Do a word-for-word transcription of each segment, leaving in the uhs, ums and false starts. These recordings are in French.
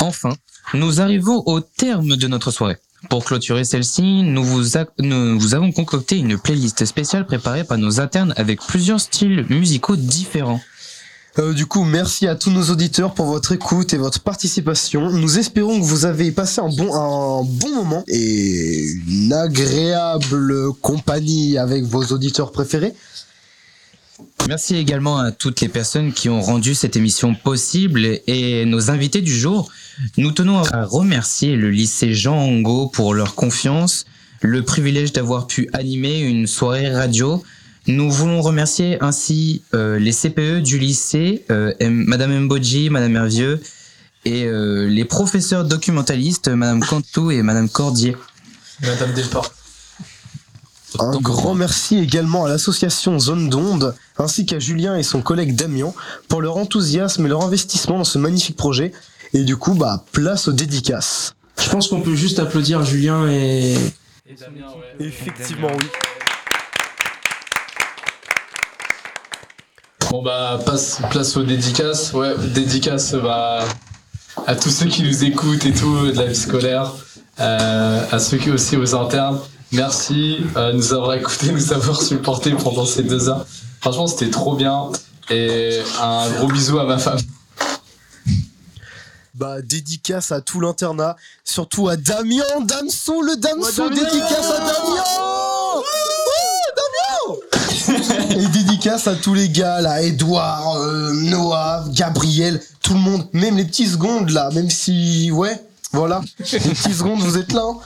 Enfin, nous arrivons au terme de notre soirée. Pour clôturer celle-ci, nous vous, a- nous vous avons concocté une playlist spéciale préparée par nos internes avec plusieurs styles musicaux différents. Euh, du coup, merci à tous nos auditeurs pour votre écoute et votre participation. Nous espérons que vous avez passé un bon, un bon moment et une agréable compagnie avec vos auditeurs préférés. Merci également à toutes les personnes qui ont rendu cette émission possible et nos invités du jour. Nous tenons à remercier le lycée Jean Angot pour leur confiance, le privilège d'avoir pu animer une soirée radio. Nous voulons remercier ainsi euh, les C P E du lycée, euh, M- Madame Mbodji, Madame Hervieux, et euh, les professeurs documentalistes, Madame Cantou et Madame Cordier. Madame Delport. Un grand merci également à l'association Zone d'Onde, ainsi qu'à Julien et son collègue Damien pour leur enthousiasme et leur investissement dans ce magnifique projet. Et du coup, bah, place aux dédicaces. Je pense qu'on peut juste applaudir Julien et... Et Damien, ouais. Effectivement, oui. Bon bah, passe, place aux dédicaces. Ouais, dédicaces bah, à tous ceux qui nous écoutent et tout, de la vie scolaire. Euh, à ceux qui aussi aux internes. Merci euh, de nous avoir écoutés, nous avoir supportés pendant ces deux heures. Franchement, c'était trop bien. Et un gros bisou à ma femme. Bah, dédicace à tout l'internat, surtout à Damien, Damso, le Damso, Ouais, Damien dédicace à Damien Ouais, Damien Et dédicace à tous les gars, là, Edouard, euh, Noah, Gabriel, tout le monde, même les petits secondes, là, même si, ouais, voilà, les petits secondes, vous êtes là, hein.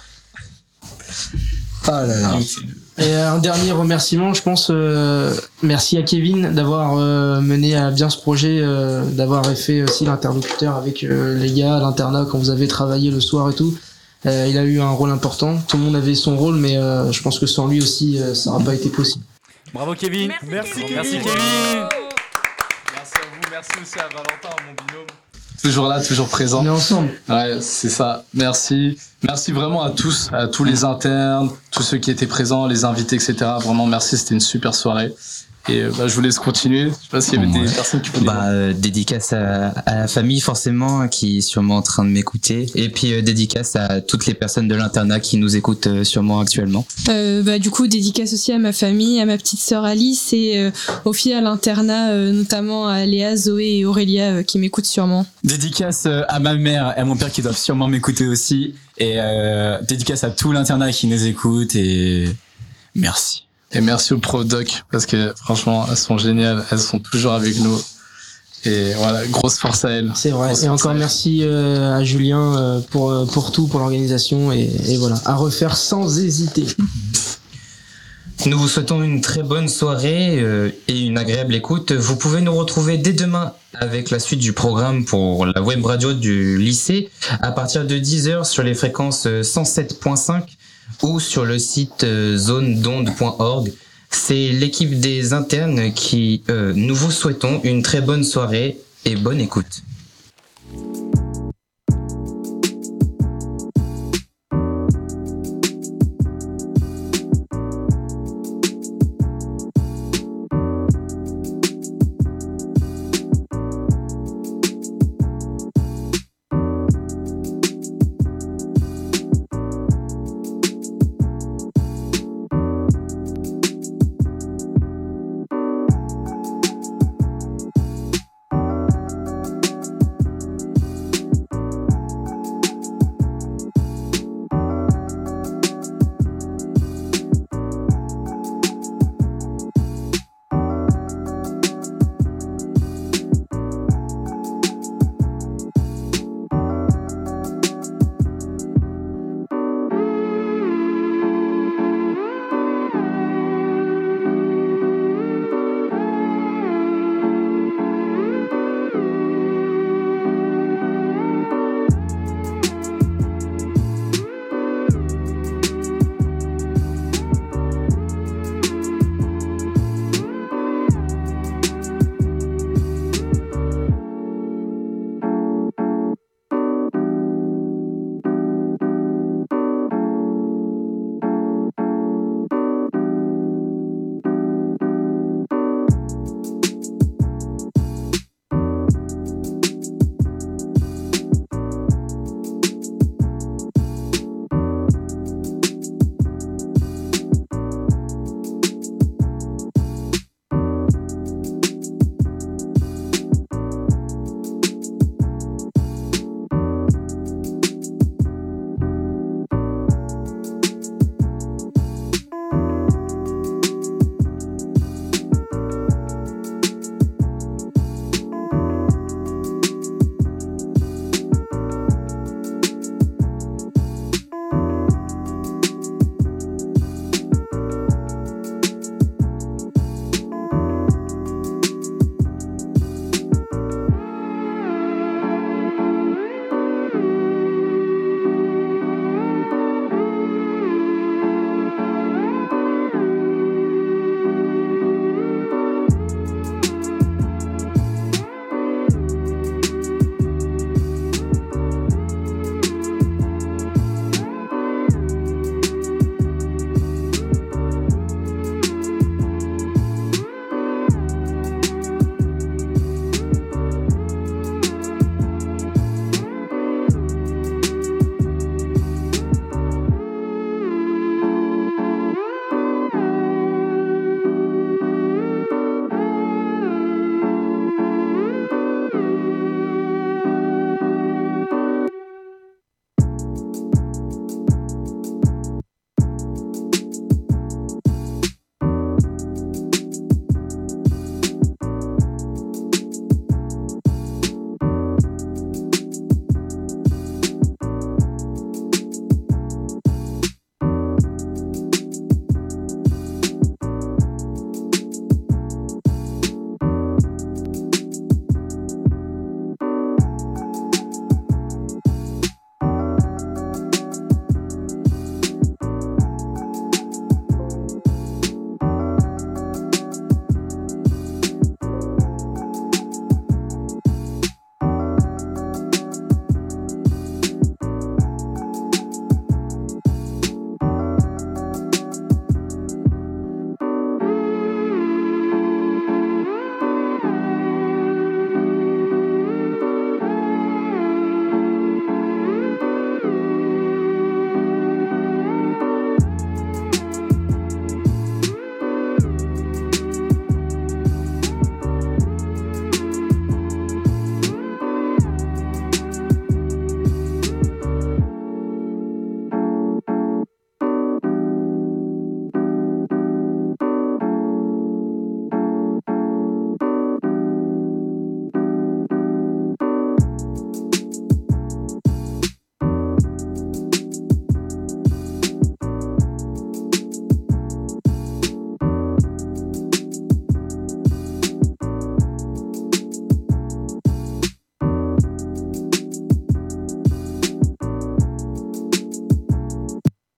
Ah là là. Et un dernier remerciement, je pense, euh, merci à Kevin d'avoir euh, mené à bien ce projet, euh, d'avoir fait aussi l'interlocuteur avec euh, les gars à l'internat quand vous avez travaillé le soir et tout. Euh, il a eu un rôle important. Tout le monde avait son rôle, mais euh, je pense que sans lui aussi, euh, ça n'aurait pas été possible. Bravo Kevin. Merci, Kevin. Merci Kevin. Merci à vous, merci aussi à Valentin, mon binôme. Toujours là, toujours présent. On est ensemble. Ouais, c'est ça. Merci. Merci vraiment à tous, à tous les internes, tous ceux qui étaient présents, les invités, et cetera. Vraiment, merci. C'était une super soirée. Et euh, bah, je vous laisse continuer. Je sais pas s'il y avait Ouais. des personnes qui voulaient. Bah, euh, dédicace à, à la famille forcément qui est sûrement en train de m'écouter, et puis euh, dédicace à toutes les personnes de l'internat qui nous écoutent euh, sûrement actuellement. Euh, bah, du coup, dédicace aussi à ma famille, à ma petite sœur Alice et euh, aux filles à l'internat, euh, notamment à Léa, Zoé et Aurélia euh, qui m'écoutent sûrement. Dédicace euh, à ma mère et à mon père qui doivent sûrement m'écouter aussi. Et euh, dédicace à tout l'internat qui nous écoute et merci. Et merci aux profs doc, parce que franchement, elles sont géniales. Elles sont toujours avec nous. Et voilà, grosse force à elles. C'est vrai. Grosse Et force encore à elles. merci euh, à Julien euh, pour, euh, pour tout, pour l'organisation. Et, et voilà, à refaire sans hésiter. Nous vous souhaitons une très bonne soirée euh, et une agréable écoute. Vous pouvez nous retrouver dès demain avec la suite du programme pour la web radio du lycée à partir de dix heures sur les fréquences cent sept point cinq ou sur le site euh, zone d'onde point org. C'est l'équipe des internes qui, euh, nous vous souhaitons une très bonne soirée et bonne écoute.